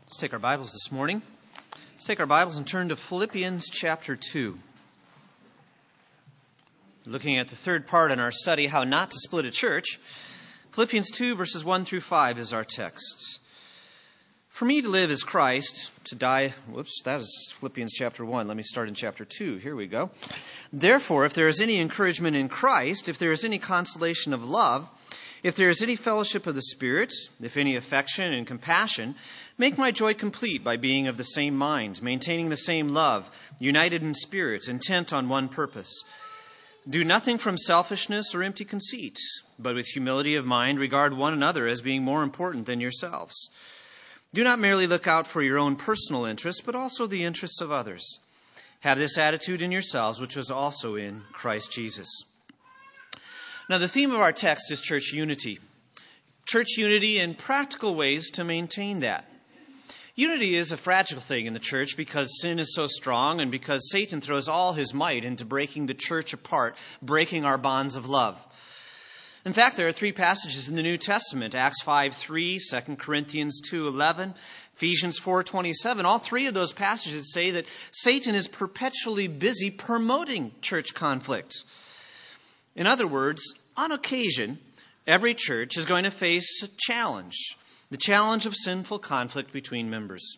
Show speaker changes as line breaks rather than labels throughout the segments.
Let's take our Bibles this morning. Let's take our Bibles and turn to Philippians chapter 2. Looking at the third part in our study, How Not to Split a Church. Philippians 2, verses 1 through 5 is our text. For me to live is Christ, to die... that is Philippians chapter 1. Let me start in chapter 2. Here we go. Therefore, if there is any encouragement in Christ, if there is any consolation of love, if there is any fellowship of the Spirit, if any affection and compassion, make my joy complete by being of the same mind, maintaining the same love, united in spirit, intent on one purpose. Do nothing from selfishness or empty conceit, but with humility of mind regard one another as being more important than yourselves. Do not merely look out for your own personal interests, but also the interests of others. Have this attitude in yourselves, which was also in Christ Jesus. Now, the theme of our text is church unity. Church unity and practical ways to maintain that. Unity is a fragile thing in the church because sin is so strong and because Satan throws all his might into breaking the church apart, breaking our bonds of love. In fact, there are three passages in the New Testament, Acts 5:3, 2 Corinthians 2:11, Ephesians 4:27. All three of those passages say that Satan is perpetually busy promoting church conflict. In other words, on occasion, every church is going to face a challenge, the challenge of sinful conflict between members.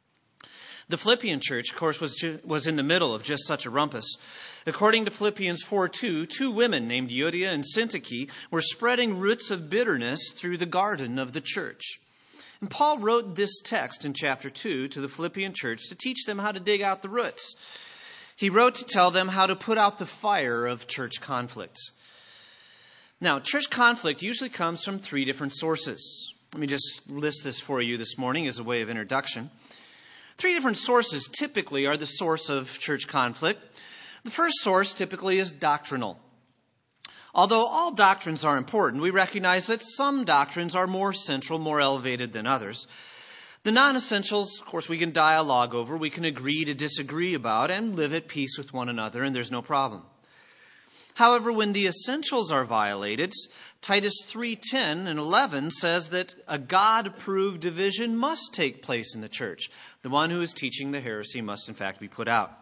The Philippian church, of course, was in the middle of just such a rumpus. According to Philippians 4:2, two women named Euodia and Syntyche were spreading roots of bitterness through the garden of the church. And Paul wrote this text in chapter 2 to the Philippian church to teach them how to dig out the roots. He wrote to tell them how to put out the fire of church conflict. Now, church conflict usually comes from three different sources. Let me just list this for you this morning as a way of introduction. Three different sources typically are the source of church conflict. The first source typically is doctrinal. Although all doctrines are important, we recognize that some doctrines are more central, more elevated than others. The non-essentials, of course, we can dialogue over, we can agree to disagree about, and live at peace with one another, and there's no problem. However, when the essentials are violated, Titus 3:10 and 11 says that a God-approved division must take place in the church. The one who is teaching the heresy must, in fact, be put out.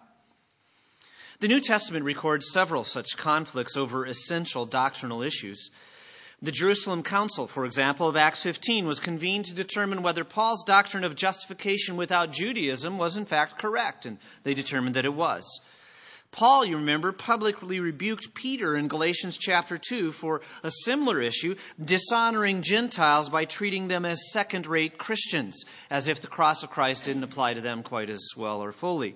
The New Testament records several such conflicts over essential doctrinal issues. The Jerusalem Council, for example, of Acts 15 was convened to determine whether Paul's doctrine of justification without Judaism was in fact correct, and they determined that it was. Paul, you remember, publicly rebuked Peter in Galatians chapter 2 for a similar issue, dishonoring Gentiles by treating them as second-rate Christians, as if the cross of Christ didn't apply to them quite as well or fully.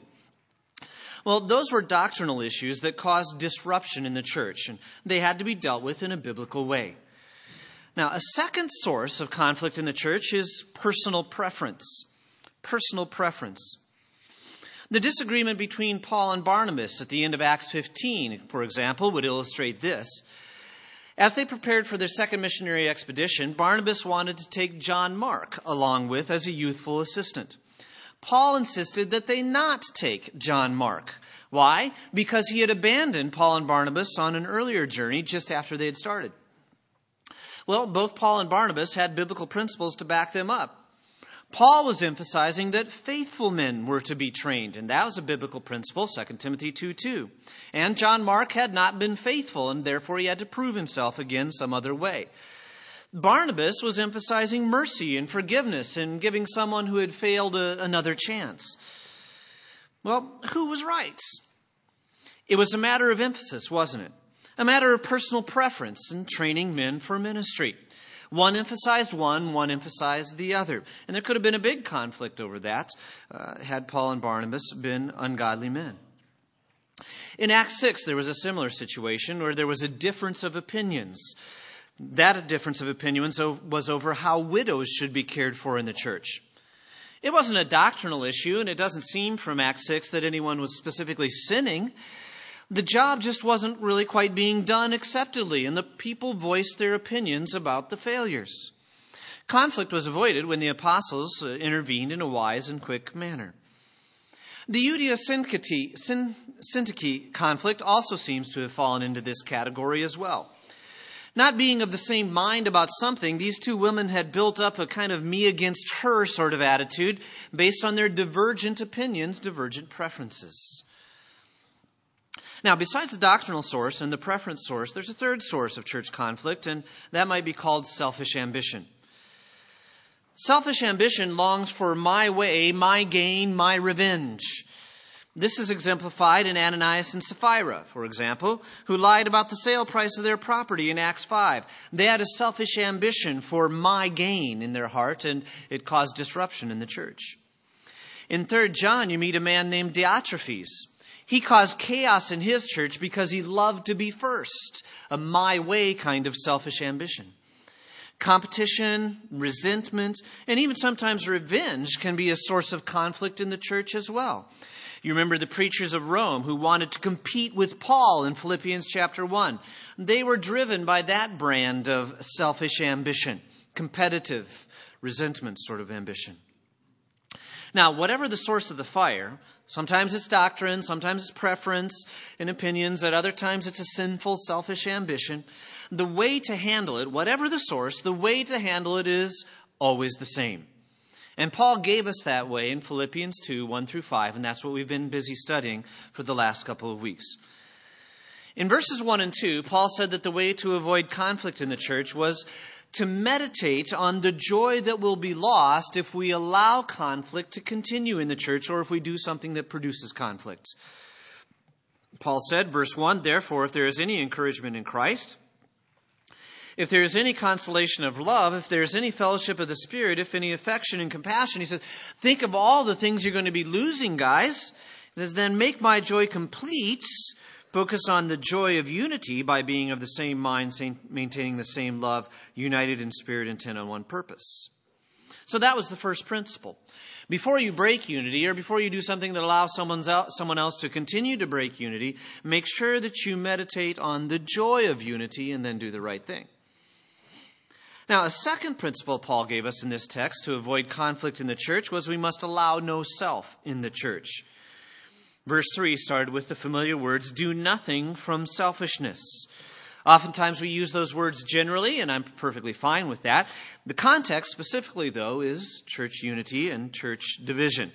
Well, those were doctrinal issues that caused disruption in the church, and they had to be dealt with in a biblical way. Now, a second source of conflict in the church is personal preference. Personal preference. The disagreement between Paul and Barnabas at the end of Acts 15, for example, would illustrate this. As they prepared for their second missionary expedition, Barnabas wanted to take John Mark along with as a youthful assistant. Paul insisted that they not take John Mark. Why? Because he had abandoned Paul and Barnabas on an earlier journey just after they had started. Well, both Paul and Barnabas had biblical principles to back them up. Paul was emphasizing that faithful men were to be trained, and that was a biblical principle, 2 Timothy 2:2. And John Mark had not been faithful, and therefore he had to prove himself again some other way. Barnabas was emphasizing mercy and forgiveness and giving someone who had failed another chance. Well, who was right? It was a matter of emphasis, wasn't it? A matter of personal preference and training men for ministry. One emphasized one emphasized the other. And there could have been a big conflict over that had Paul and Barnabas been ungodly men. In Acts 6, there was a similar situation where there was a difference of opinions. That difference of opinions was over how widows should be cared for in the church. It wasn't a doctrinal issue, and it doesn't seem from Acts 6 that anyone was specifically sinning. The job just wasn't really quite being done acceptably, and the people voiced their opinions about the failures. Conflict was avoided when the apostles intervened in a wise and quick manner. The Euodia-Syntyche conflict also seems to have fallen into this category as well. Not being of the same mind about something, these two women had built up a kind of me against her sort of attitude based on their divergent opinions, divergent preferences. Now, besides the doctrinal source and the preference source, there's a third source of church conflict, and that might be called selfish ambition. Selfish ambition longs for my way, my gain, my revenge. This is exemplified in Ananias and Sapphira, for example, who lied about the sale price of their property in Acts 5. They had a selfish ambition for my gain in their heart, and it caused disruption in the church. In 3 John, you meet a man named Diotrephes. He caused chaos in his church because he loved to be first, a my way kind of selfish ambition. Competition, resentment, and even sometimes revenge can be a source of conflict in the church as well. You remember the preachers of Rome who wanted to compete with Paul in Philippians chapter 1. They were driven by that brand of selfish ambition, competitive, resentment sort of ambition. Now, whatever the source of the fire, sometimes it's doctrine, sometimes it's preference and opinions, at other times it's a sinful, selfish ambition. The way to handle it, whatever the source, the way to handle it is always the same. And Paul gave us that way in Philippians 2, 1 through 5, and that's what we've been busy studying for the last couple of weeks. In verses 1 and 2, Paul said that the way to avoid conflict in the church was to meditate on the joy that will be lost if we allow conflict to continue in the church or if we do something that produces conflict. Paul said, verse 1, therefore, if there is any encouragement in Christ, if there is any consolation of love, if there is any fellowship of the Spirit, if any affection and compassion, he says, think of all the things you're going to be losing, guys. He says, then make my joy complete. Focus on the joy of unity by being of the same mind, maintaining the same love, united in spirit, intent on one purpose. So that was the first principle. Before you break unity, or before you do something that allows someone else to continue to break unity, make sure that you meditate on the joy of unity and then do the right thing. Now, a second principle Paul gave us in this text to avoid conflict in the church was we must allow no self in the church. Verse 3 started with the familiar words, do nothing from selfishness. Oftentimes we use those words generally, and I'm perfectly fine with that. The context specifically, though, is church unity and church division.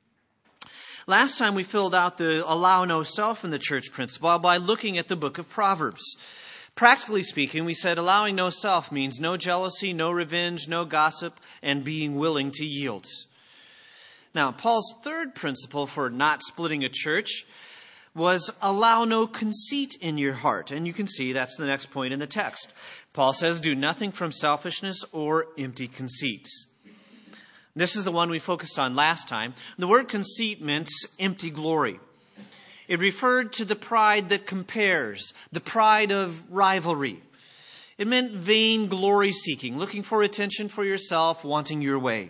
Last time we filled out the allow no self in the church principle by looking at the book of Proverbs. Practically speaking, we said allowing no self means no jealousy, no revenge, no gossip, and being willing to yield. Now, Paul's third principle for not splitting a church was allow no conceit in your heart. And you can see that's the next point in the text. Paul says, do nothing from selfishness or empty conceit. This is the one we focused on last time. The word conceit meant empty glory. It referred to the pride that compares, the pride of rivalry. It meant vain glory seeking, looking for attention for yourself, wanting your way.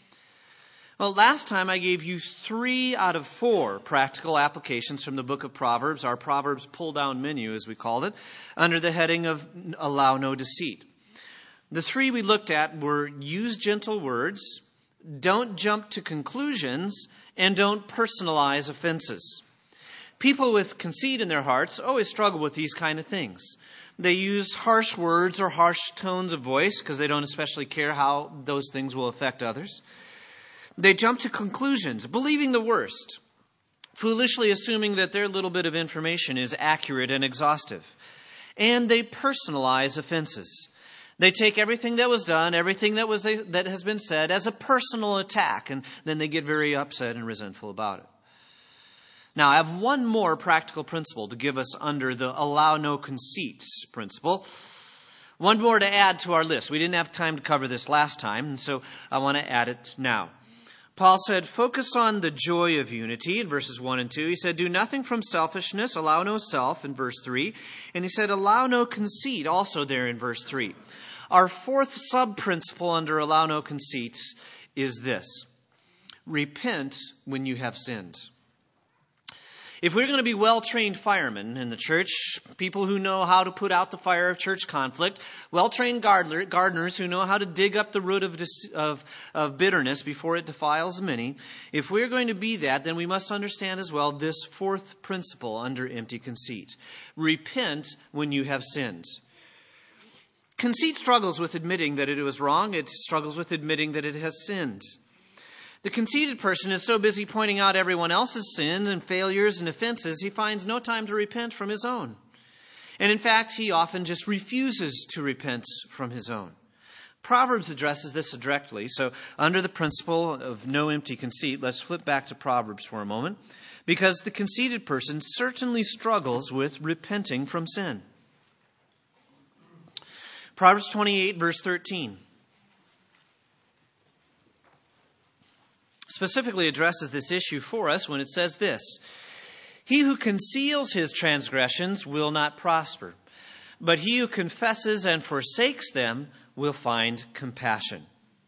Well, last time I gave you 3 out of 4 practical applications from the book of Proverbs, our Proverbs pull-down menu, as we called it, under the heading of allow no deceit. The 3 we looked at were use gentle words, don't jump to conclusions, and don't personalize offenses. People with conceit in their hearts always struggle with these kind of things. They use harsh words or harsh tones of voice because they don't especially care how those things will affect others. They jump to conclusions, believing the worst, foolishly assuming that their little bit of information is accurate and exhaustive. And they personalize offenses. They take everything that was done, everything that has been said as a personal attack, and then they get very upset and resentful about it. Now, I have one more practical principle to give us under the allow no conceits principle. One more to add to our list. We didn't have time to cover this last time, and so I want to add it now. Paul said, focus on the joy of unity in verses 1 and 2. He said, do nothing from selfishness, allow no self in verse 3. And he said, allow no conceit also there in verse 3. Our fourth sub-principle under allow no conceits is this. Repent when you have sinned. If we're going to be well-trained firemen in the church, people who know how to put out the fire of church conflict, well-trained gardeners who know how to dig up the root of bitterness before it defiles many, if we're going to be that, then we must understand as well this fourth principle under empty conceit. Repent when you have sinned. Conceit struggles with admitting that it was wrong. It struggles with admitting that it has sinned. The conceited person is so busy pointing out everyone else's sins and failures and offenses, he finds no time to repent from his own. And in fact, he often just refuses to repent from his own. Proverbs addresses this directly. So under the principle of no empty conceit, let's flip back to Proverbs for a moment, because the conceited person certainly struggles with repenting from sin. Proverbs 28, verse 13. Specifically addresses this issue for us when it says this: "He who conceals his transgressions will not prosper, but he who confesses and forsakes them will find compassion."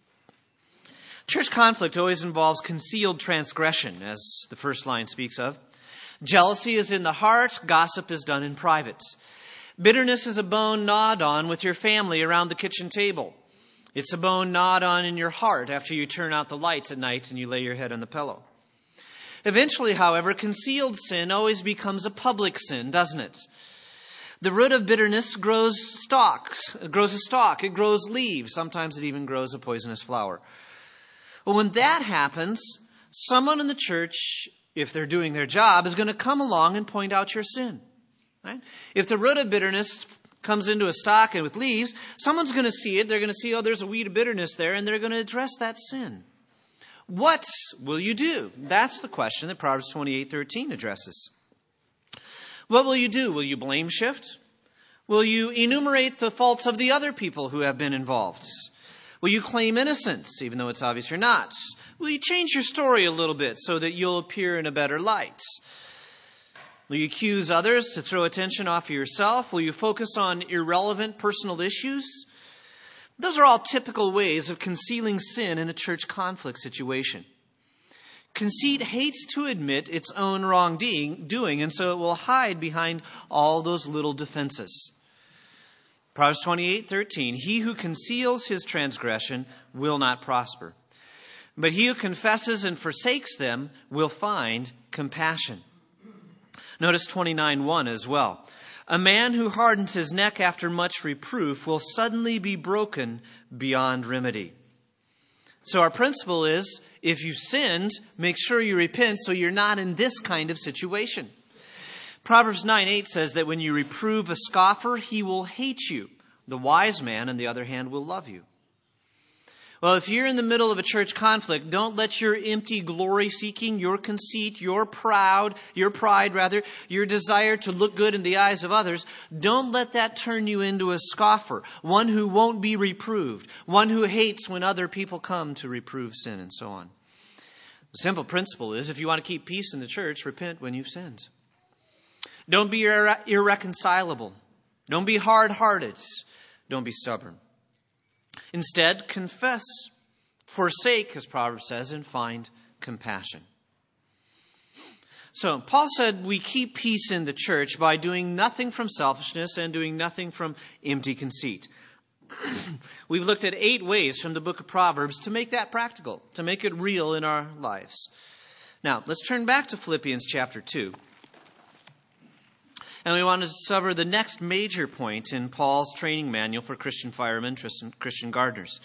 Church conflict always involves concealed transgression, as the first line speaks of. Jealousy is in the heart, gossip is done in private. Bitterness is a bone gnawed on with your family around the kitchen table. It's a bone gnawed on in your heart after you turn out the lights at night and you lay your head on the pillow. Eventually, however, concealed sin always becomes a public sin, doesn't it? The root of bitterness grows a stalk, it grows leaves, sometimes it even grows a poisonous flower. Well, when that happens, someone in the church, if they're doing their job, is going to come along and point out your sin. Right? If the root of bitterness comes into a stalk and with leaves, someone's going to see it. They're going to see, oh, there's a weed of bitterness there, and they're going to address that sin. What will you do? That's the question that Proverbs 28:13 addresses. What will you do? Will you blame shift? Will you enumerate the faults of the other people who have been involved? Will you claim innocence, even though it's obvious you're not? Will you change your story a little bit so that you'll appear in a better light? Will you accuse others to throw attention off of yourself? Will you focus on irrelevant personal issues? Those are all typical ways of concealing sin in a church conflict situation. Conceit hates to admit its own wrongdoing, and so it will hide behind all those little defenses. Proverbs 28:13, "He who conceals his transgression will not prosper, but he who confesses and forsakes them will find compassion." Notice 29:1 as well. "A man who hardens his neck after much reproof will suddenly be broken beyond remedy." So our principle is, if you've sinned, make sure you repent so you're not in this kind of situation. Proverbs 9:8 says that when you reprove a scoffer, he will hate you. The wise man, on the other hand, will love you. Well, if you're in the middle of a church conflict, don't let your empty glory-seeking, your conceit, your pride, your desire to look good in the eyes of others, don't let that turn you into a scoffer, one who won't be reproved, one who hates when other people come to reprove sin, and so on. The simple principle is, if you want to keep peace in the church, repent when you've sinned. Don't be irreconcilable. Don't be hard-hearted. Don't be stubborn. Instead, confess, forsake, as Proverbs says, and find compassion. So, Paul said we keep peace in the church by doing nothing from selfishness and doing nothing from empty conceit. We've looked at 8 ways from the book of Proverbs to make that practical, to make it real in our lives. Now, let's turn back to Philippians chapter 2. And we want to discover the next major point in Paul's training manual for Christian firemen, Christian gardeners.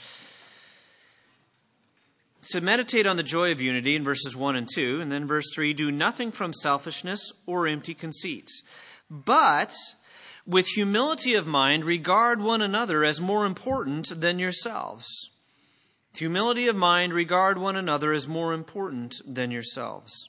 So meditate on the joy of unity in verses 1 and 2. And then verse 3, do nothing from selfishness or empty conceits, but with humility of mind regard one another as more important than yourselves. With humility of mind regard one another as more important than yourselves.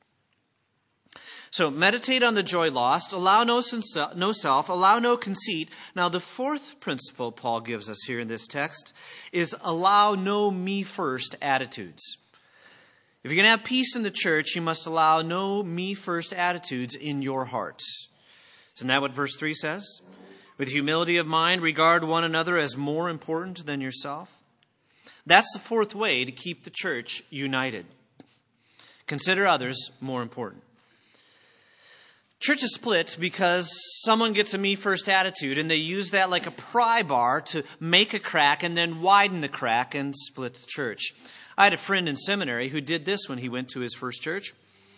So meditate on the joy lost, allow no self, allow no conceit. Now the fourth principle Paul gives us here in this text is allow no me first attitudes. If you're going to have peace in the church, you must allow no me first attitudes in your hearts. Isn't that what verse 3 says? With humility of mind, regard one another as more important than yourself. That's the fourth way to keep the church united. Consider others more important. Church is split because someone gets a me-first attitude and they use that like a pry bar to make a crack and then widen the crack and split the church. I had a friend in seminary who did this when he went to his first church.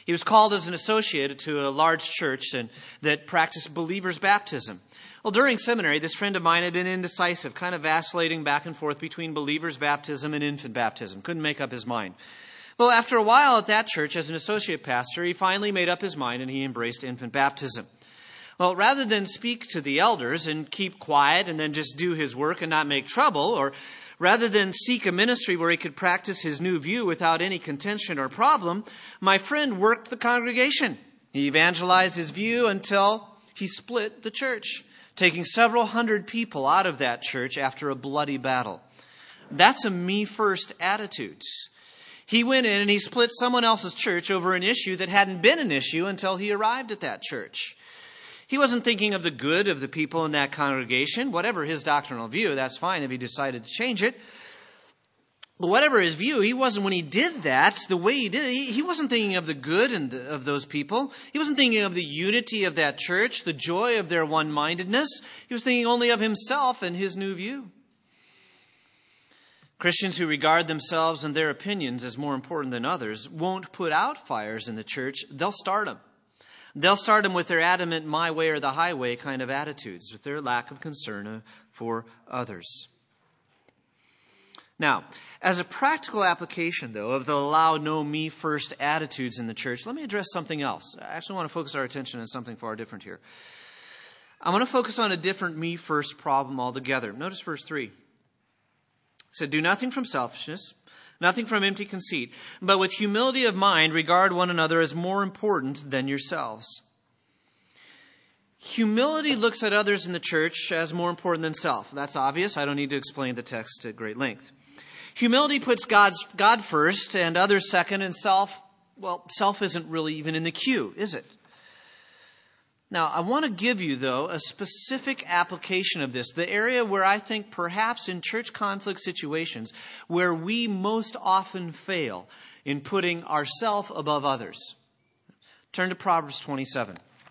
He was called as an associate to a large church that practiced believers' baptism. Well, during seminary, this friend of mine had been indecisive, kind of vacillating back and forth between believers' baptism and infant baptism. Couldn't make up his mind. Well, after a while at that church as an associate pastor, he finally made up his mind and he embraced infant baptism. Well, rather than speak to the elders and keep quiet and then just do his work and not make trouble, or rather than seek a ministry where he could practice his new view without any contention or problem, my friend worked the congregation. He evangelized his view until he split the church, taking several hundred people out of that church after a bloody battle. That's a me-first attitude. He went in and he split someone else's church over an issue that hadn't been an issue until he arrived at that church. He wasn't thinking of the good of the people in that congregation. Whatever his doctrinal view, that's fine if he decided to change it. But whatever his view, he wasn't, when he did that, the way he did it, he wasn't thinking of the good of those people. He wasn't thinking of the unity of that church, the joy of their one-mindedness. He was thinking only of himself and his new view. Christians who regard themselves and their opinions as more important than others won't put out fires in the church. They'll start them. They'll start them with their adamant my way or the highway kind of attitudes, with their lack of concern for others. Now, as a practical application, though, of the allow no me first attitudes in the church, let me address something else. I actually want to focus our attention on something far different here. I want to focus on a different me first problem altogether. Notice verse 3. It said, do nothing from selfishness, nothing from empty conceit, but with humility of mind regard one another as more important than yourselves. Humility looks at others in the church as more important than self. That's obvious. I don't need to explain the text at great length. Humility puts God first and others second, and self isn't really even in the queue, is it? Now, I want to give you, though, a specific application of this, the area where I think perhaps in church conflict situations where we most often fail in putting ourselves above others. Turn to Proverbs 27.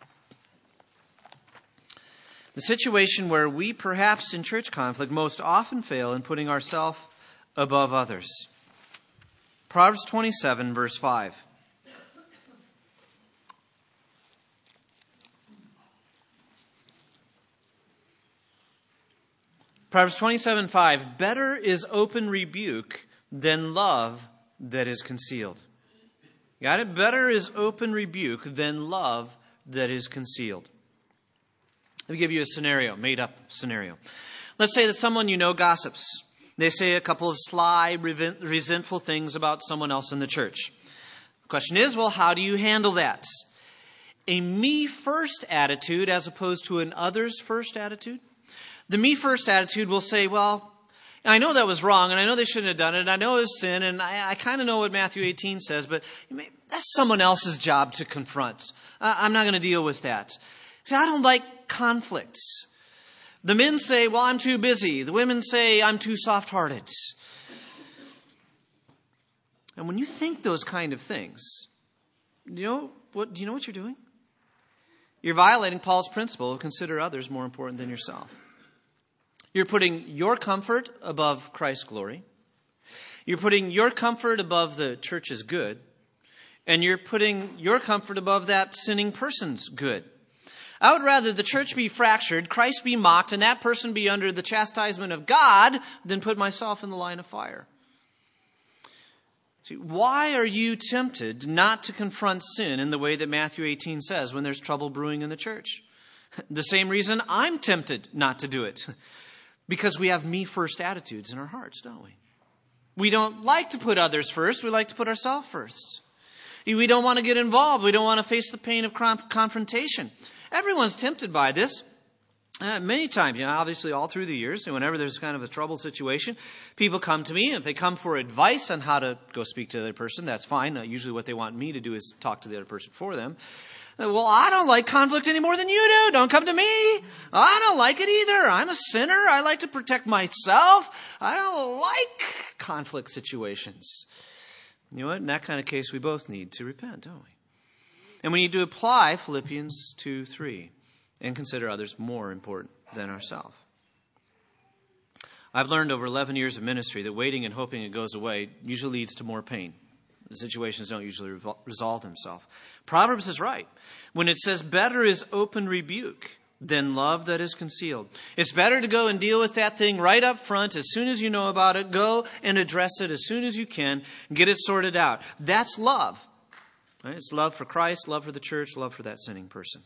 The situation where we perhaps in church conflict most often fail in putting ourselves above others. Proverbs 27, verse 5. Proverbs 27:5, better is open rebuke than love that is concealed. Got it? Better is open rebuke than love that is concealed. Let me give you a scenario, made up scenario. Let's say that someone you know gossips. They say a couple of sly, resentful things about someone else in the church. The question is, well, how do you handle that? A me-first attitude as opposed to an others-first attitude? The me-first attitude will say, well, I know that was wrong, and I know they shouldn't have done it, and I know it was sin, and I kind of know what Matthew 18 says, but that's someone else's job to confront. I'm not going to deal with that. See, I don't like conflicts. The men say, well, I'm too busy. The women say, I'm too soft-hearted. And when you think those kind of things, do you know what you're doing? You're violating Paul's principle of consider others more important than yourself. You're putting your comfort above Christ's glory. You're putting your comfort above the church's good. And you're putting your comfort above that sinning person's good. I would rather the church be fractured, Christ be mocked, and that person be under the chastisement of God than put myself in the line of fire. See, why are you tempted not to confront sin in the way that Matthew 18 says when there's trouble brewing in the church? The same reason I'm tempted not to do it. Because we have me-first attitudes in our hearts, don't we? We don't like to put others first. We like to put ourselves first. We don't want to get involved. We don't want to face the pain of confrontation. Everyone's tempted by this. Many times, obviously all through the years, whenever there's kind of a trouble situation, people come to me. If they come for advice on how to go speak to the other person, that's fine. Usually what they want me to do is talk to the other person for them. Well, I don't like conflict any more than you do. Don't come to me. I don't like it either. I'm a sinner. I like to protect myself. I don't like conflict situations. You know what? In that kind of case, we both need to repent, don't we? And we need to apply Philippians 2:3 and consider others more important than ourselves. I've learned over 11 years of ministry that waiting and hoping it goes away usually leads to more pain. The situations don't usually resolve themselves. Proverbs is right when it says, better is open rebuke than love that is concealed. It's better to go and deal with that thing right up front. As soon as you know about it, go and address it as soon as you can. Get it sorted out. That's love. Right? It's love for Christ, love for the church, love for that sinning person.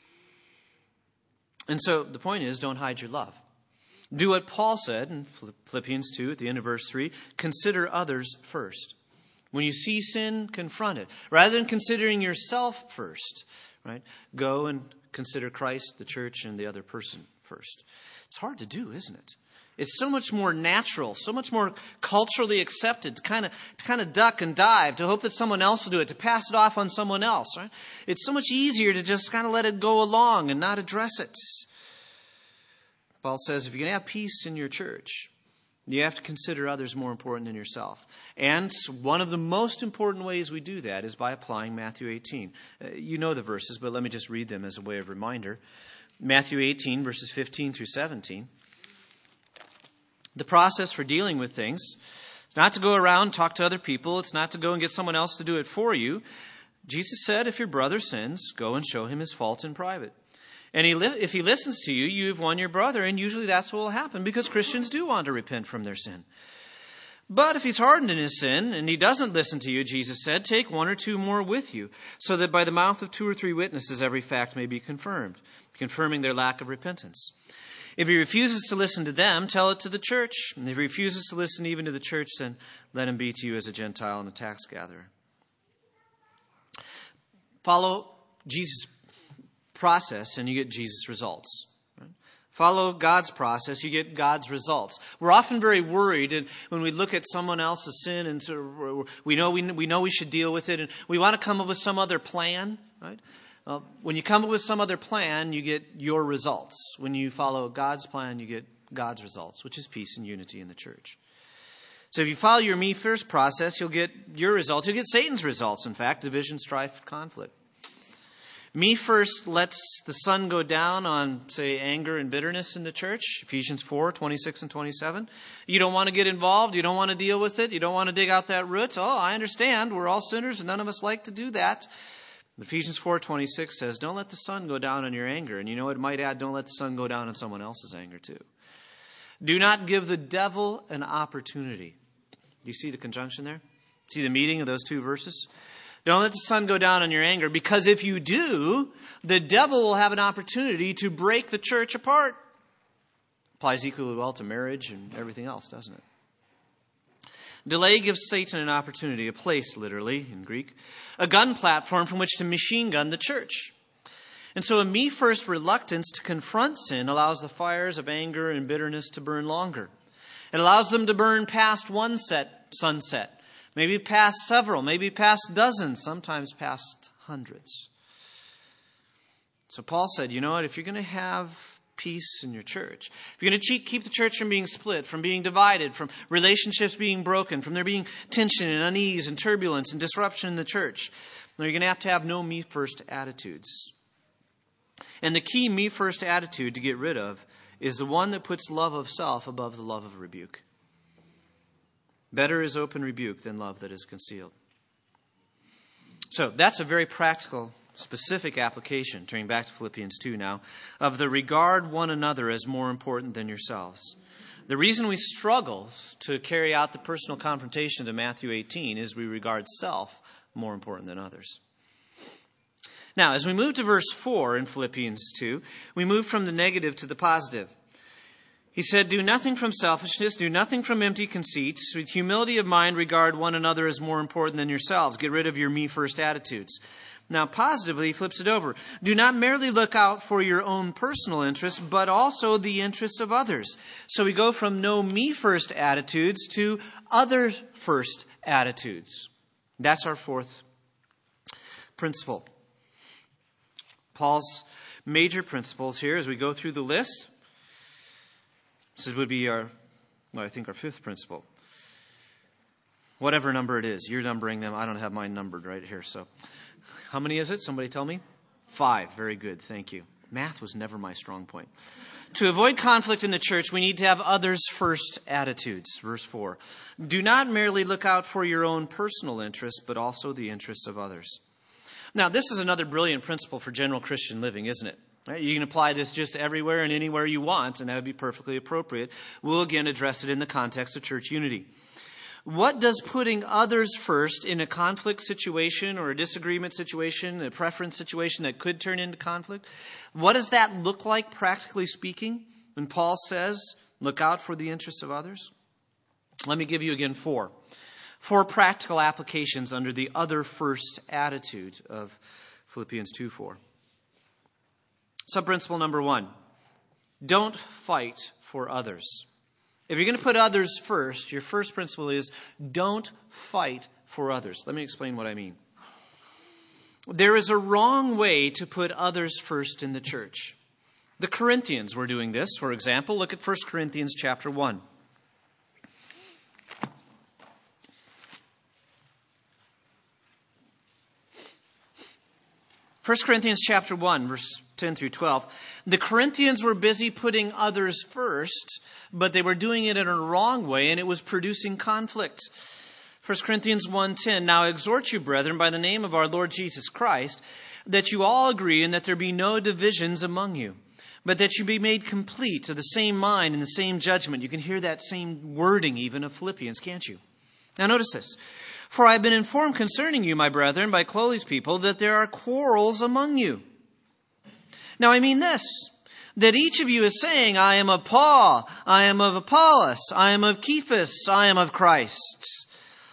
And so the point is, don't hide your love. Do what Paul said in Philippians 2 at the end of verse 3. Consider others first. When you see sin, confront it. Rather than considering yourself first, right? Go and consider Christ, the church, and the other person first. It's hard to do, isn't it? It's so much more natural, so much more culturally accepted to kind of duck and dive, to hope that someone else will do it, to pass it off on someone else. Right? It's so much easier to just kind of let it go along and not address it. Paul says if you're going to have peace in your church, you have to consider others more important than yourself. And one of the most important ways we do that is by applying Matthew 18. You know the verses, but let me just read them as a way of reminder. Matthew 18, verses 15 through 17. The process for dealing with things is not to go around and talk to other people. It's not to go and get someone else to do it for you. Jesus said, if your brother sins, go and show him his fault in private. And if he listens to you, you've won your brother. And usually that's what will happen because Christians do want to repent from their sin. But if he's hardened in his sin and he doesn't listen to you, Jesus said, take one or two more with you, so that by the mouth of 2 or 3 witnesses every fact may be confirmed, confirming their lack of repentance. If he refuses to listen to them, tell it to the church. And if he refuses to listen even to the church, then let him be to you as a Gentile and a tax gatherer. Follow Jesus' process and you get Jesus' results. Right? Follow God's process, you get God's results. We're often very worried and when we look at someone else's sin and sort of, we know we should deal with it and we want to come up with some other plan. Right? When you come up with some other plan, you get your results. When you follow God's plan, you get God's results, which is peace and unity in the church. So if you follow your me first process, you'll get your results. You'll get Satan's results, in fact, division, strife, conflict. Me first lets the sun go down on, say, anger and bitterness in the church. Ephesians 4, 26 and 27. You don't want to get involved. You don't want to deal with it. You don't want to dig out that root. Oh, I understand. We're all sinners and none of us like to do that. Ephesians 4:26 says, don't let the sun go down on your anger. And you know, it might add, don't let the sun go down on someone else's anger too. Do not give the devil an opportunity. Do you see the conjunction there? See the meaning of those 2 verses? Don't let the sun go down on your anger, because if you do, the devil will have an opportunity to break the church apart. Applies equally well to marriage and everything else, doesn't it? Delay gives Satan an opportunity, a place, literally, in Greek, a gun platform from which to machine gun the church. And so a me-first reluctance to confront sin allows the fires of anger and bitterness to burn longer. It allows them to burn past one sunset, maybe past several, maybe past dozens, sometimes past hundreds. So Paul said, you know what, if you're going to have peace in your church, if you're going to keep the church from being split, from being divided, from relationships being broken, from there being tension and unease and turbulence and disruption in the church, then you're going to have no me-first attitudes. And the key me-first attitude to get rid of is the one that puts love of self above the love of rebuke. Better is open rebuke than love that is concealed. So that's a very practical, specific application, turning back to Philippians 2 now, of the regard one another as more important than yourselves. The reason we struggle to carry out the personal confrontation to Matthew 18 is we regard self more important than others. Now, as we move to verse 4 in Philippians 2, we move from the negative to the positive. He said, do nothing from selfishness, do nothing from empty conceits. With humility of mind, regard one another as more important than yourselves. Get rid of your me-first attitudes. Now, positively, he flips it over. Do not merely look out for your own personal interests, but also the interests of others. So we go from no me-first attitudes to other-first attitudes. That's our 4th principle. Paul's major principles here as we go through the list. This would be our 5th principle. Whatever number it is, you're numbering them. I don't have mine numbered right here. So how many is it? Somebody tell me. 5. Very good. Thank you. Math was never my strong point. To avoid conflict in the church, we need to have others first attitudes. Verse 4. Do not merely look out for your own personal interests, but also the interests of others. Now, this is another brilliant principle for general Christian living, isn't it? Right? You can apply this just everywhere and anywhere you want, and that would be perfectly appropriate. We'll again address it in the context of church unity. What does putting others first in a conflict situation or a disagreement situation, a preference situation that could turn into conflict, what does that look like, practically speaking, when Paul says, look out for the interests of others? Let me give you again four practical applications under the other first attitude of Philippians 2:4. Subprinciple number 1, don't fight for others. If you're going to put others first, your first principle is don't fight for others. Let me explain what I mean. There is a wrong way to put others first in the church. The Corinthians were doing this. For example, look at 1 Corinthians chapter 1. 1 Corinthians chapter 1, verse 10 through 12. The Corinthians were busy putting others first, but they were doing it in a wrong way, and it was producing conflict. 1 Corinthians 1:10. Now I exhort you, brethren, by the name of our Lord Jesus Christ, that you all agree and that there be no divisions among you, but that you be made complete, to the same mind and the same judgment. You can hear that same wording even of Philippians, can't you? Now notice this. For I have been informed concerning you, my brethren, by Chloe's people, that there are quarrels among you. Now I mean this, that each of you is saying, I am of Paul, I am of Apollos, I am of Cephas, I am of Christ.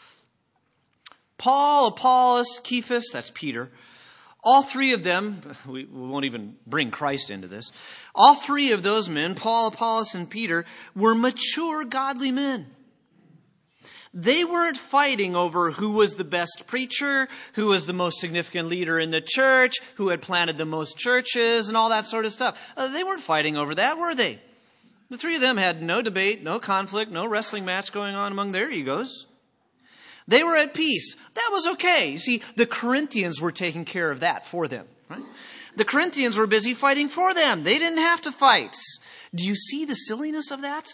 Paul, Apollos, Cephas, that's Peter. All three of them, we won't even bring Christ into this. All three of those men, Paul, Apollos, and Peter, were mature, godly men. They weren't fighting over who was the best preacher, who was the most significant leader in the church, who had planted the most churches, and all that sort of stuff. They weren't fighting over that, were they? The three of them had no debate, no conflict, no wrestling match going on among their egos. They were at peace. That was okay. You see, the Corinthians were taking care of that for them. Right? The Corinthians were busy fighting for them. They didn't have to fight. Do you see the silliness of that?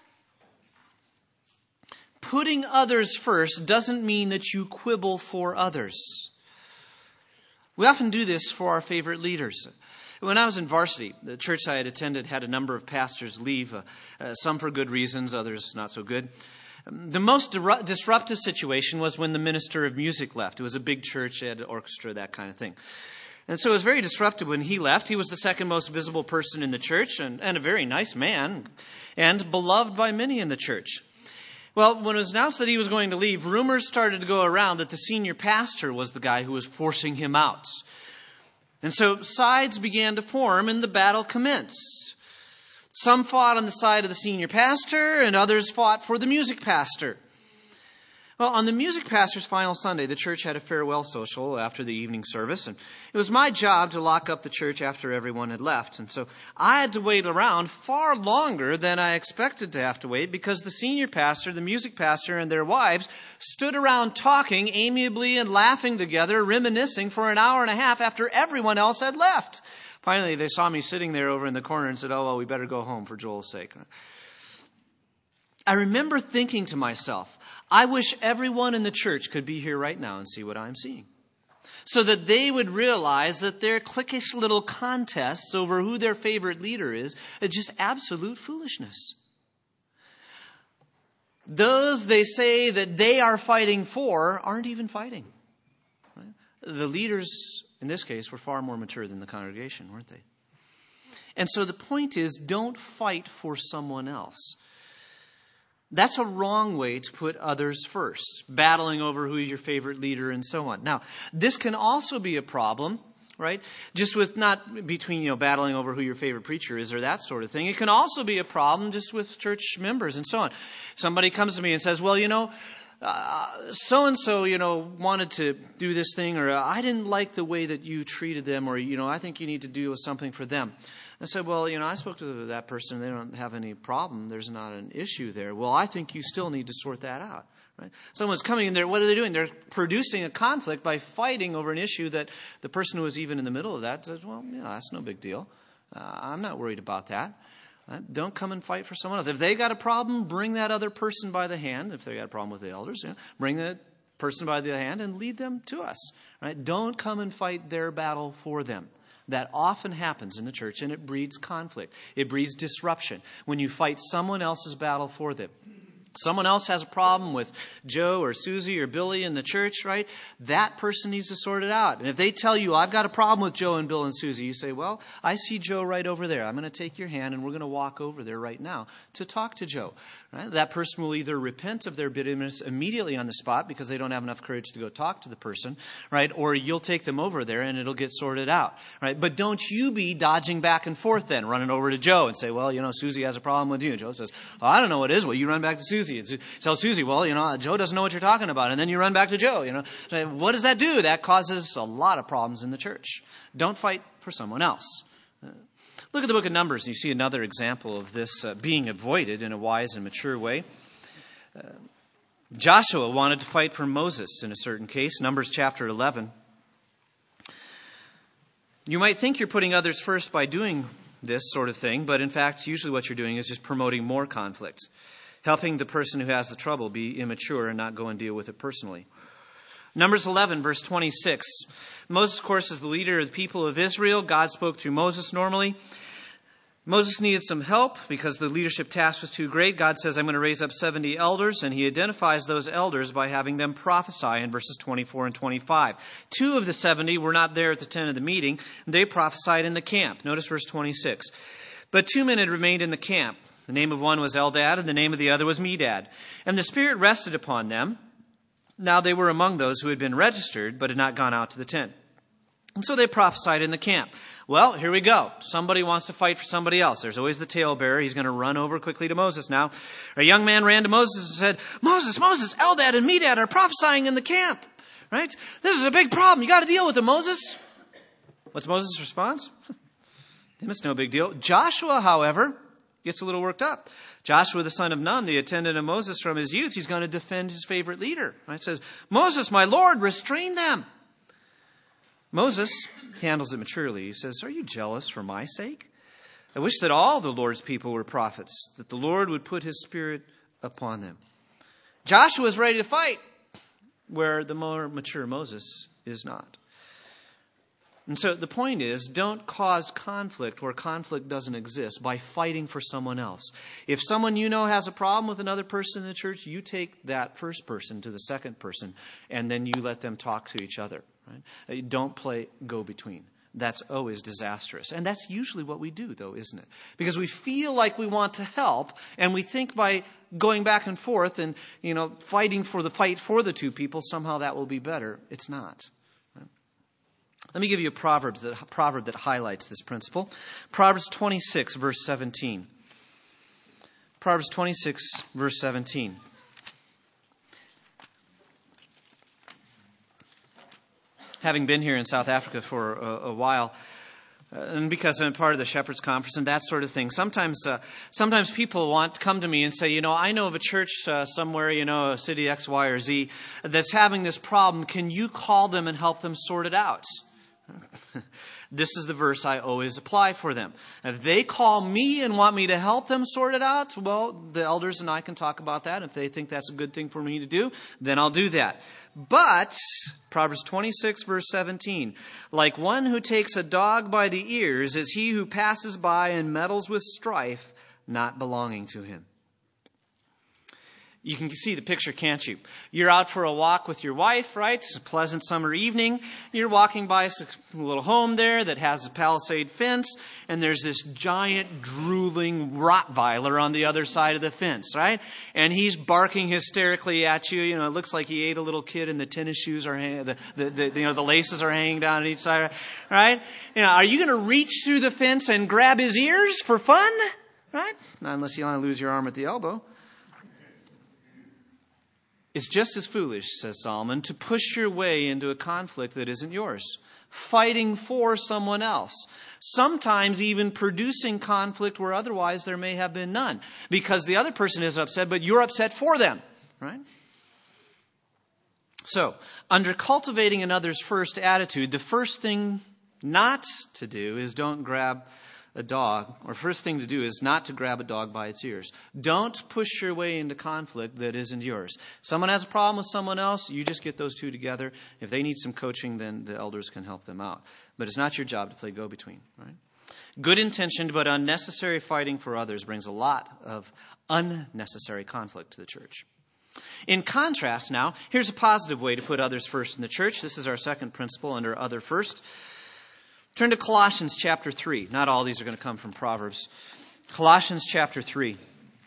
Putting others first doesn't mean that you quibble for others. We often do this for our favorite leaders. When I was in varsity, the church I had attended had a number of pastors leave, some for good reasons, others not so good. The most disruptive situation was when the minister of music left. It was a big church, they had an orchestra, that kind of thing. And so it was very disruptive when he left. He was the second most visible person in the church and a very nice man and beloved by many in the church. Well, when it was announced that he was going to leave, rumors started to go around that the senior pastor was the guy who was forcing him out. And so sides began to form and the battle commenced. Some fought on the side of the senior pastor and others fought for the music pastor. Well, on the music pastor's final Sunday, the church had a farewell social after the evening service, and it was my job to lock up the church after everyone had left. And so I had to wait around far longer than I expected to have to wait because the senior pastor, the music pastor, and their wives stood around talking amiably and laughing together, reminiscing for an hour and a half after everyone else had left. Finally, they saw me sitting there over in the corner and said, oh, well, we better go home for Joel's sake. I remember thinking to myself, I wish everyone in the church could be here right now and see what I'm seeing. So that they would realize that their cliquish little contests over who their favorite leader is just absolute foolishness. Those they say that they are fighting for aren't even fighting. Right? The leaders, in this case, were far more mature than the congregation, weren't they? And so the point is, don't fight for someone else. That's a wrong way to put others first, battling over who is your favorite leader and so on. Now, this can also be a problem, right? Just with not between, battling over who your favorite preacher is or that sort of thing. It can also be a problem just with church members and so on. Somebody comes to me and says, well, so-and-so, wanted to do this thing, or I didn't like the way that you treated them, or, I think you need to do something for them. I said, well, I spoke to that person. They don't have any problem. There's not an issue there. Well, I think you still need to sort that out. Right? Someone's coming in there. What are they doing? They're producing a conflict by fighting over an issue that the person who was even in the middle of that says, well, yeah, that's no big deal. I'm not worried about that. Don't come and fight for someone else. If they got a problem, bring that other person by the hand. If they got a problem with the elders, bring that person by the hand and lead them to us. Right? Don't come and fight their battle for them. That often happens in the church, and it breeds conflict. It breeds disruption when you fight someone else's battle for them. Someone else has a problem with Joe or Susie or Billy in the church, right? That person needs to sort it out. And if they tell you, I've got a problem with Joe and Bill and Susie, you say, well, I see Joe right over there. I'm going to take your hand and we're going to walk over there right now to talk to Joe. Right? That person will either repent of their bitterness immediately on the spot because they don't have enough courage to go talk to the person, right? Or you'll take them over there and it'll get sorted out, right? But don't you be dodging back and forth then, running over to Joe and say, well, Susie has a problem with you. Joe says, oh, I don't know what it is. Well, you run back to Susie. Tell Susie, well, Joe doesn't know what you're talking about. And then you run back to Joe. What does that do? That causes a lot of problems in the church. Don't fight for someone else. Look at the book of Numbers, and you see another example of this being avoided in a wise and mature way. Joshua wanted to fight for Moses in a certain case. Numbers chapter 11. You might think you're putting others first by doing this sort of thing, but in fact, usually what you're doing is just promoting more conflict. Helping the person who has the trouble be immature and not go and deal with it personally. Numbers 11, verse 26. Moses, of course, is the leader of the people of Israel. God spoke through Moses normally. Moses needed some help because the leadership task was too great. God says, I'm going to raise up 70 elders, and he identifies those elders by having them prophesy in verses 24 and 25. 2 of the 70 were not there at the tent of the meeting. They prophesied in the camp. Notice verse 26. But 2 men had remained in the camp. The name of one was Eldad, and the name of the other was Medad. And the Spirit rested upon them. Now they were among those who had been registered, but had not gone out to the tent. And so they prophesied in the camp. Well, here we go. Somebody wants to fight for somebody else. There's always the talebearer. He's going to run over quickly to Moses now. A young man ran to Moses and said, Moses, Eldad and Medad are prophesying in the camp. Right? This is a big problem. You got to deal with them, Moses. What's Moses' response? It's no big deal. Joshua, however, gets a little worked up. Joshua, the son of Nun, the attendant of Moses from his youth, he's going to defend his favorite leader. Right? Says, Moses, my Lord, restrain them. Moses handles it maturely. He says, are you jealous for my sake? I wish that all the Lord's people were prophets, that the Lord would put his Spirit upon them. Joshua is ready to fight, where the more mature Moses is not. And so the point is, don't cause conflict where conflict doesn't exist by fighting for someone else. If someone has a problem with another person in the church, you take that first person to the second person, and then you let them talk to each other. Right? Don't play go-between. That's always disastrous. And that's usually what we do, though, isn't it? Because we feel like we want to help, and we think by going back and forth and, fighting for the fight for the two people, somehow that will be better. It's not. Let me give you a proverb that highlights this principle. Proverbs 26, verse 17. Proverbs 26, verse 17. Having been here in South Africa for a while, and because I'm part of the Shepherd's Conference and that sort of thing, sometimes people come to me and say, I know of a church somewhere, city X, Y, or Z, that's having this problem. Can you call them and help them sort it out? This is the verse I always apply for them. If they call me and want me to help them sort it out, well, the elders and I can talk about that. If they think that's a good thing for me to do, then I'll do that. But, Proverbs 26, verse 17, like one who takes a dog by the ears is he who passes by and meddles with strife, not belonging to him. You can see the picture, can't you? You're out for a walk with your wife, right? It's a pleasant summer evening. You're walking by a little home there that has a palisade fence, and there's this giant drooling Rottweiler on the other side of the fence, right? And he's barking hysterically at you. It looks like he ate a little kid, and the tennis shoes are the laces are hanging down on each side, right? Are you going to reach through the fence and grab his ears for fun, right? Not unless you want to lose your arm at the elbow. It's just as foolish, says Solomon, to push your way into a conflict that isn't yours. Fighting for someone else. Sometimes even producing conflict where otherwise there may have been none. Because the other person is upset, but you're upset for them. Right? So, under cultivating another's first attitude, the first thing not to do is don't grab a dog, or first thing to do is not to grab a dog by its ears. Don't push your way into conflict that isn't yours. Someone has a problem with someone else, you just get those two together. If they need some coaching, then the elders can help them out. But it's not your job to play go-between, right? Good intentioned but unnecessary fighting for others brings a lot of unnecessary conflict to the church. In contrast now, here's a positive way to put others first in the church. This is our second principle under other first. Turn to Colossians chapter 3. Not all these are going to come from Proverbs. Colossians chapter 3.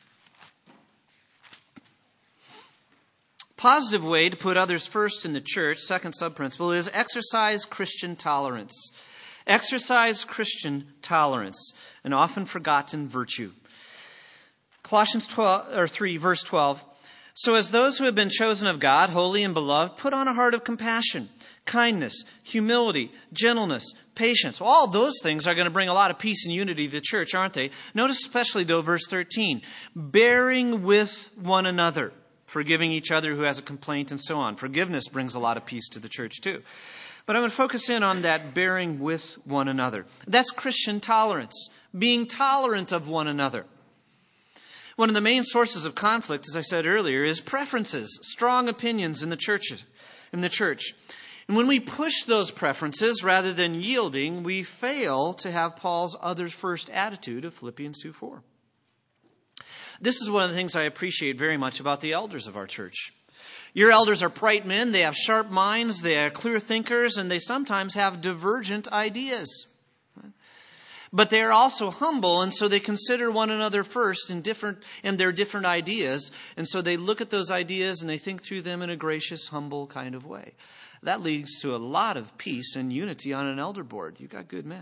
Positive way to put others first in the church, second sub-principle, is exercise Christian tolerance. Exercise Christian tolerance, an often forgotten virtue. Colossians 3, verse 12. So as those who have been chosen of God, holy and beloved, put on a heart of compassion, kindness, humility, gentleness, patience. All those things are going to bring a lot of peace and unity to the church, aren't they? Notice especially, though, verse 13. Bearing with one another, forgiving each other who has a complaint, and so on. Forgiveness brings a lot of peace to the church, too. But I'm going to focus in on that bearing with one another. That's Christian tolerance, being tolerant of one another. One of the main sources of conflict, as I said earlier, is preferences, strong opinions in the church. And when we push those preferences rather than yielding, we fail to have Paul's others first attitude of Philippians 2:4. This is one of the things I appreciate very much about the elders of our church. Your elders are bright men, they have sharp minds, they are clear thinkers, and they sometimes have divergent ideas. But they are also humble, and so they consider one another first in their different ideas. And so they look at those ideas and they think through them in a gracious, humble kind of way. That leads to a lot of peace and unity on an elder board. You've got good men.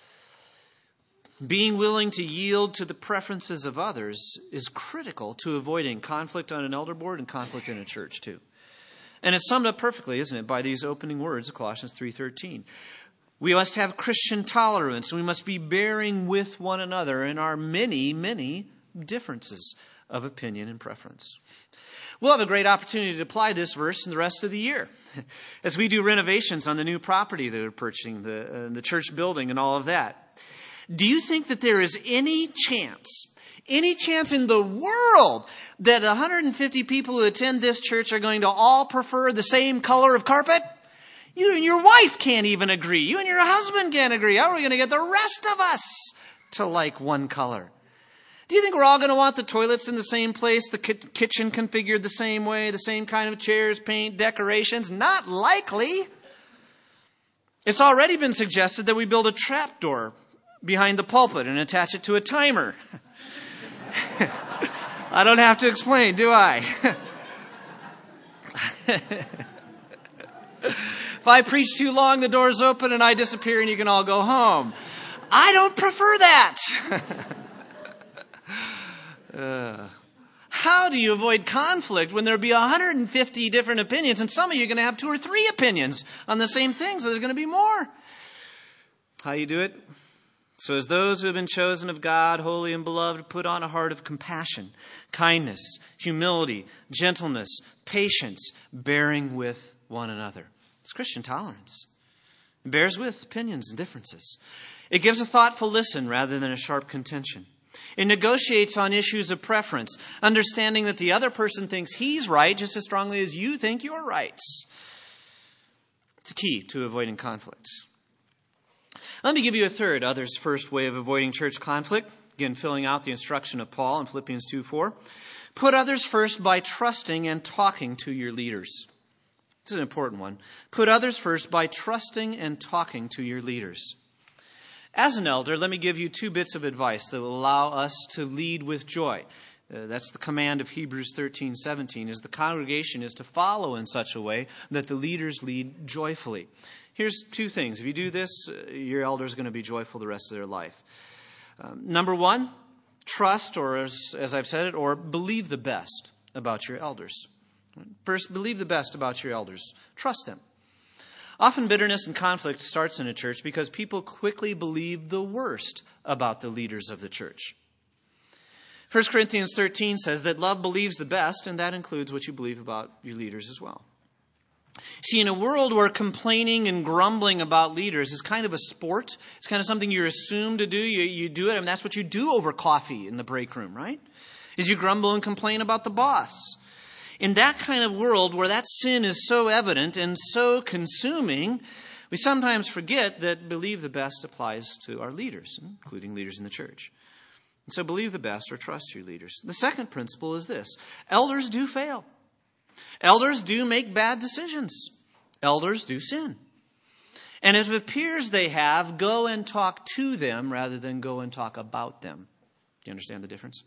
Being willing to yield to the preferences of others is critical to avoiding conflict on an elder board and conflict in a church too. And it's summed up perfectly, isn't it, by these opening words of Colossians 3:13. We must have Christian tolerance. We must be bearing with one another in our many, many differences of opinion and preference. We'll have a great opportunity to apply this verse in the rest of the year as we do renovations on the new property that we're purchasing, the church building and all of that. Do you think that there is any chance in the world that 150 people who attend this church are going to all prefer the same color of carpet? You and your wife can't even agree. You and your husband can't agree. How are we going to get the rest of us to like one color? Do you think we're all going to want the toilets in the same place, the kitchen configured the same way, the same kind of chairs, paint, decorations? Not likely. It's already been suggested that we build a trapdoor behind the pulpit and attach it to a timer. I don't have to explain, do I? If I preach too long, the door's open and I disappear and you can all go home. I don't prefer that. How do you avoid conflict when there'll be 150 different opinions and some of you are going to have 2 or 3 opinions on the same thing, so there's going to be more? How do you do it? So as those who have been chosen of God, holy and beloved, put on a heart of compassion, kindness, humility, gentleness, patience, bearing with one another. It's Christian tolerance. It bears with opinions and differences. It gives a thoughtful listen rather than a sharp contention. It negotiates on issues of preference, understanding that the other person thinks he's right just as strongly as you think you're right. It's a key to avoiding conflict. Let me give you a third, others first way of avoiding church conflict. Again, filling out the instruction of Paul in Philippians 2:4. Put others first by trusting and talking to your leaders. This is an important one. Put others first by trusting and talking to your leaders. As an elder, let me give you 2 bits of advice that will allow us to lead with joy. That's the command of Hebrews 13:17, is the congregation is to follow in such a way that the leaders lead joyfully. Here's 2 things. If you do this, your elder is going to be joyful the rest of their life. Number 1, trust, or as I've said it, or believe the best about your elders. First, believe the best about your elders. Trust them. Often bitterness and conflict starts in a church because people quickly believe the worst about the leaders of the church. 1 Corinthians 13 says that love believes the best, and that includes what you believe about your leaders as well. See, in a world where complaining and grumbling about leaders is kind of a sport, it's kind of something you're assumed to do, you do it, that's what you do over coffee in the break room, right? Is you grumble and complain about the boss. In that kind of world where that sin is so evident and so consuming, we sometimes forget that believe the best applies to our leaders, including leaders in the church. And so believe the best or trust your leaders. The second principle is this. Elders do fail. Elders do make bad decisions. Elders do sin. And if it appears they have, go and talk to them rather than go and talk about them. Do you understand the difference?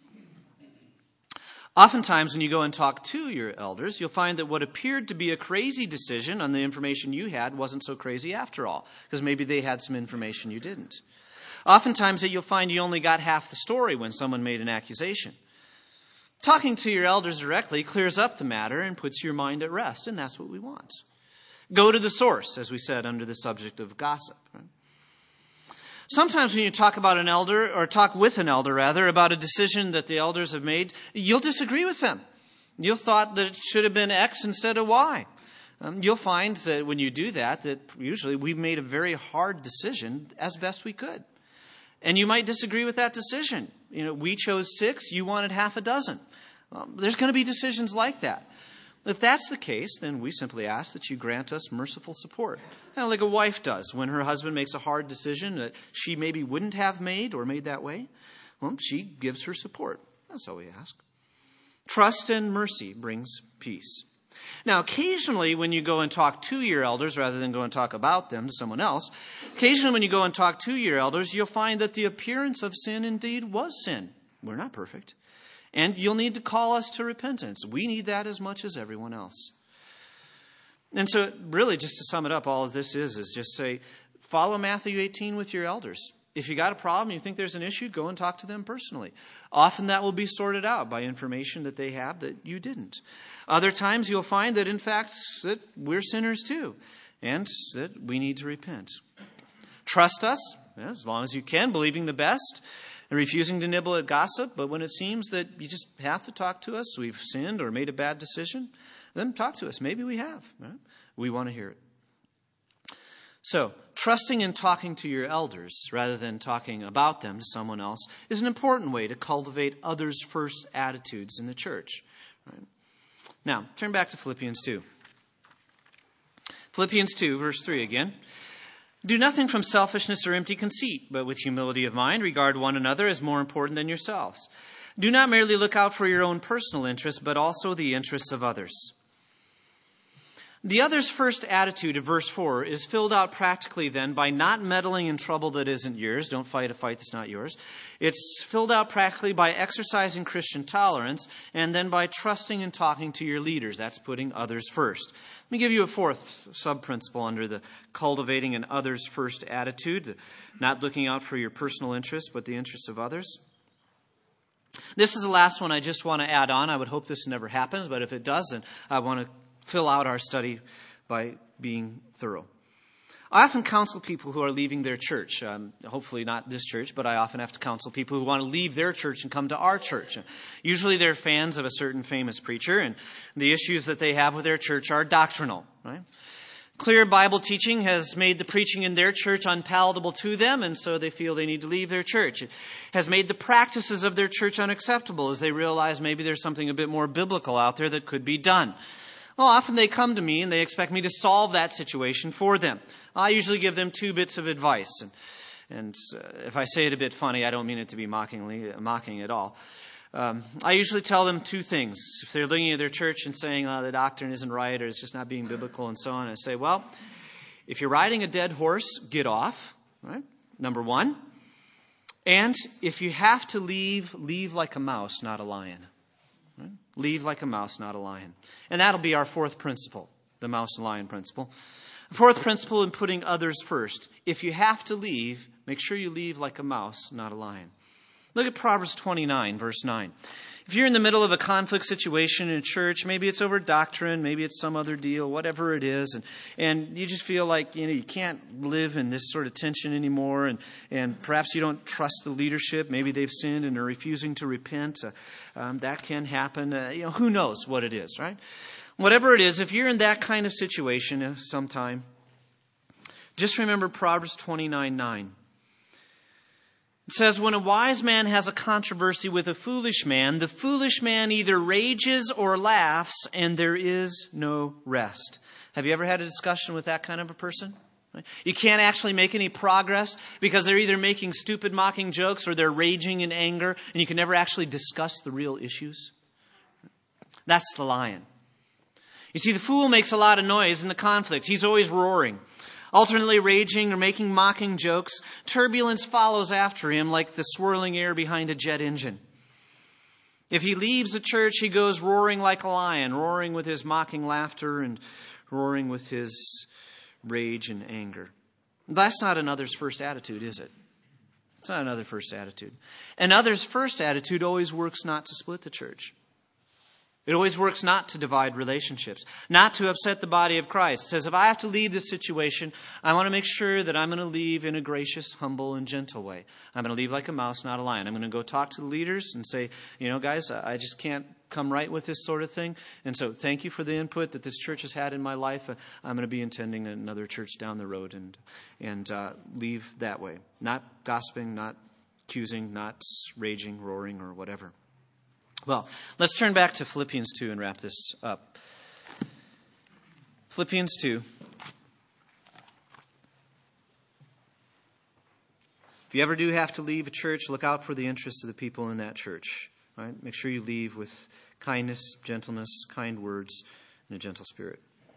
Oftentimes when you go and talk to your elders, you'll find that what appeared to be a crazy decision on the information you had wasn't so crazy after all, because maybe they had some information you didn't. Oftentimes that you'll find you only got half the story when someone made an accusation. Talking to your elders directly clears up the matter and puts your mind at rest, and that's what we want. Go to the source, as we said under the subject of gossip. Right? Sometimes when you talk about an elder, or talk with an elder rather, about a decision that the elders have made, you'll disagree with them. You'll thought that it should have been X instead of Y. You'll find that when you do that usually we've made a very hard decision as best we could. And you might disagree with that decision. We chose 6, you wanted half a dozen. There's going to be decisions like that. If that's the case, then we simply ask that you grant us merciful support. Kind of like a wife does when her husband makes a hard decision that she maybe wouldn't have made or made that way. Well, she gives her support. That's all we ask. Trust and mercy brings peace. Now, occasionally when you go and talk to your elders rather than go and talk about them to someone else, occasionally when you go and talk to your elders, you'll find that the appearance of sin indeed was sin. We're not perfect. And you'll need to call us to repentance. We need that as much as everyone else. And so really, just to sum it up, all of this is just say, follow Matthew 18 with your elders. If you got a problem, you think there's an issue, go and talk to them personally. Often that will be sorted out by information that they have that you didn't. Other times you'll find that, in fact, that we're sinners too, and that we need to repent. Trust us, as long as you can, believing the best, and refusing to nibble at gossip. But when it seems that you just have to talk to us, we've sinned or made a bad decision, then talk to us. Maybe we have. Right? We want to hear it. So, trusting and talking to your elders rather than talking about them to someone else is an important way to cultivate others first attitudes in the church. Right? Now, turn back to Philippians 2. Philippians 2, verse 3 again. Do nothing from selfishness or empty conceit, but with humility of mind regard one another as more important than yourselves. Do not merely look out for your own personal interests, but also the interests of others. The other's first attitude of verse 4 is filled out practically then by not meddling in trouble that isn't yours. Don't fight a fight that's not yours. It's filled out practically by exercising Christian tolerance and then by trusting and talking to your leaders. That's putting others first. Let me give you a fourth sub-principle under the cultivating an others first attitude, not looking out for your personal interests, but the interests of others. This is the last one I just want to add on. I would hope this never happens, but if it does, then I want to fill out our study by being thorough. I often counsel people who are leaving their church. Hopefully not this church, but I often have to counsel people who want to leave their church and come to our church. Usually they're fans of a certain famous preacher, and the issues that they have with their church are doctrinal. Right? Clear Bible teaching has made the preaching in their church unpalatable to them, and so they feel they need to leave their church. It has made the practices of their church unacceptable as they realize maybe there's something a bit more biblical out there that could be done. Well, often they come to me and they expect me to solve that situation for them. I usually give them 2 bits of advice. And if I say it a bit funny, I don't mean it to be mocking at all. I usually tell them 2 things. If they're looking at their church and saying, the doctrine isn't right or it's just not being biblical and so on, I say, well, if you're riding a dead horse, get off. Right? Number 1. And if you have to leave like a mouse, not a lion. Right? Leave like a mouse, not a lion. And that'll be our 4th principle, the mouse and lion principle. The 4th principle in putting others first. If you have to leave, make sure you leave like a mouse, not a lion. Look at Proverbs 29, verse 9. If you're in the middle of a conflict situation in a church, maybe it's over doctrine, maybe it's some other deal, whatever it is, and you just feel like you can't live in this sort of tension anymore, and perhaps you don't trust the leadership, maybe they've sinned and are refusing to repent. That can happen. Who knows what it is, right? Whatever it is, if you're in that kind of situation sometime, just remember Proverbs 29:9. It says, when a wise man has a controversy with a foolish man, the foolish man either rages or laughs, and there is no rest. Have you ever had a discussion with that kind of a person? You can't actually make any progress because they're either making stupid, mocking jokes or they're raging in anger, and you can never actually discuss the real issues. That's the lion. You see, the fool makes a lot of noise in the conflict. He's always roaring, alternately raging or making mocking jokes. Turbulence follows after him like the swirling air behind a jet engine. If he leaves the church, he goes roaring like a lion, roaring with his mocking laughter and roaring with his rage and anger. That's not another's first attitude, is it? It's not another's first attitude. Another's first attitude always works not to split the church. It always works not to divide relationships, not to upset the body of Christ. It says, if I have to leave this situation, I want to make sure that I'm going to leave in a gracious, humble, and gentle way. I'm going to leave like a mouse, not a lion. I'm going to go talk to the leaders and say, guys, I just can't come right with this sort of thing. And so thank you for the input that this church has had in my life. I'm going to be attending another church down the road and leave that way. Not gossiping, not accusing, not raging, roaring, or whatever. Well, let's turn back to Philippians 2 and wrap this up. Philippians 2. If you ever do have to leave a church, look out for the interests of the people in that church. Right? Make sure you leave with kindness, gentleness, kind words, and a gentle spirit.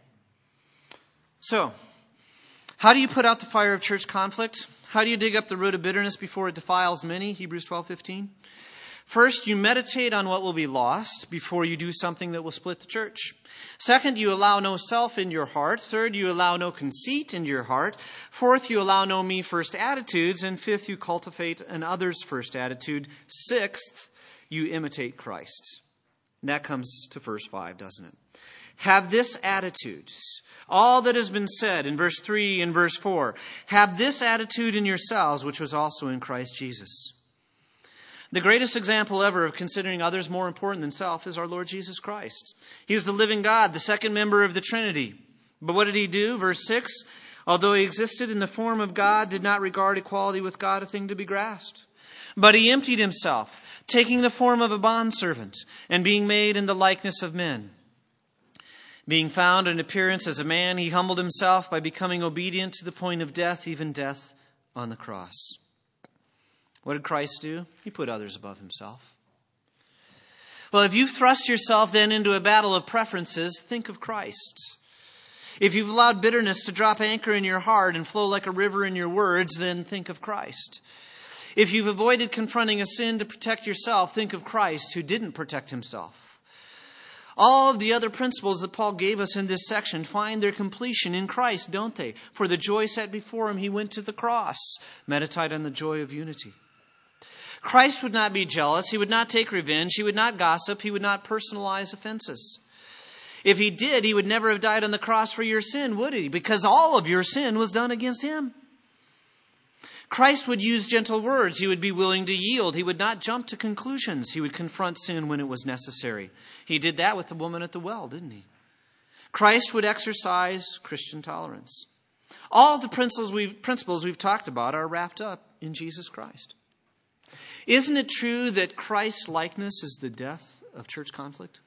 So, how do you put out the fire of church conflict? How do you dig up the root of bitterness before it defiles many? Hebrews 12:15. First, you meditate on what will be lost before you do something that will split the church. Second, you allow no self in your heart. Third, you allow no conceit in your heart. Fourth, you allow no me-first attitudes. And fifth, you cultivate an others-first attitude. Sixth, you imitate Christ. And that comes to verse 5, doesn't it? Have this attitude. All that has been said in verse 3 and verse 4. Have this attitude in yourselves, which was also in Christ Jesus. The greatest example ever of considering others more important than self is our Lord Jesus Christ. He was the living God, the second member of the Trinity. But what did he do? Verse 6, although he existed in the form of God, did not regard equality with God a thing to be grasped. But he emptied himself, taking the form of a bondservant and being made in the likeness of men. Being found in appearance as a man, he humbled himself by becoming obedient to the point of death, even death on the cross. What did Christ do? He put others above himself. Well, if you thrust yourself then into a battle of preferences, think of Christ. If you've allowed bitterness to drop anchor in your heart and flow like a river in your words, then think of Christ. If you've avoided confronting a sin to protect yourself, think of Christ who didn't protect himself. All of the other principles that Paul gave us in this section find their completion in Christ, don't they? For the joy set before him, he went to the cross. Meditate on the joy of unity. Christ would not be jealous. He would not take revenge. He would not gossip. He would not personalize offenses. If he did, he would never have died on the cross for your sin, would he? Because all of your sin was done against him. Christ would use gentle words. He would be willing to yield. He would not jump to conclusions. He would confront sin when it was necessary. He did that with the woman at the well, didn't he? Christ would exercise Christian tolerance. All the principles we've talked about are wrapped up in Jesus Christ. Isn't it true that Christ's likeness is the death of church conflict?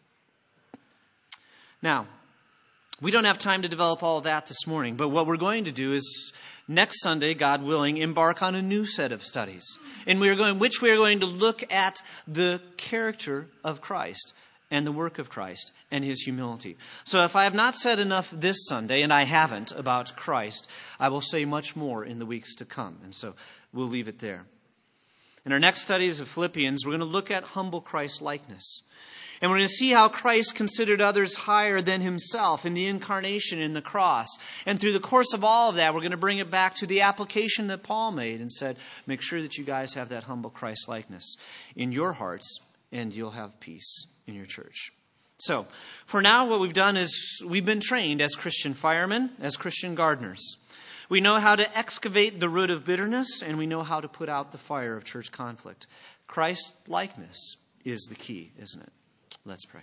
Now, we don't have time to develop all of that this morning, but what we're going to do is next Sunday, God willing, embark on a new set of studies, and we are going to look at the character of Christ and the work of Christ and his humility. So if I have not said enough this Sunday, and I haven't, about Christ, I will say much more in the weeks to come, and so we'll leave it there. In our next studies of Philippians, we're going to look at humble Christ-likeness. And we're going to see how Christ considered others higher than himself in the incarnation and the cross. And through the course of all of that, we're going to bring it back to the application that Paul made and said, make sure that you guys have that humble Christ-likeness in your hearts, and you'll have peace in your church. So, for now, what we've done is we've been trained as Christian firemen, as Christian gardeners. We know how to excavate the root of bitterness, and we know how to put out the fire of church conflict. Christ-likeness is the key, isn't it? Let's pray.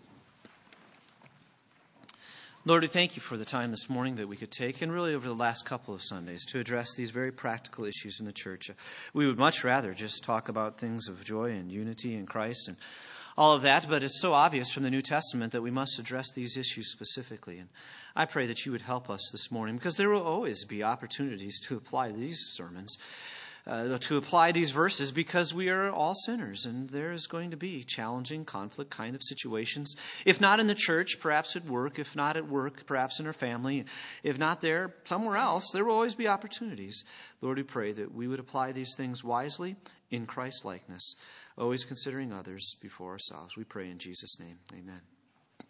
Lord, we thank you for the time this morning that we could take, and really over the last couple of Sundays, to address these very practical issues in the church. We would much rather just talk about things of joy and unity in Christ and all of that, but it's so obvious from the New Testament that we must address these issues specifically. And I pray that you would help us this morning, because there will always be opportunities to apply these sermons, to apply these verses, because we are all sinners, and there is going to be challenging conflict kind of situations. If not in the church, perhaps at work. If not at work, perhaps in our family. If not there, somewhere else, there will always be opportunities. Lord, we pray that we would apply these things wisely in Christ-likeness, always considering others before ourselves. We pray in Jesus' name. Amen.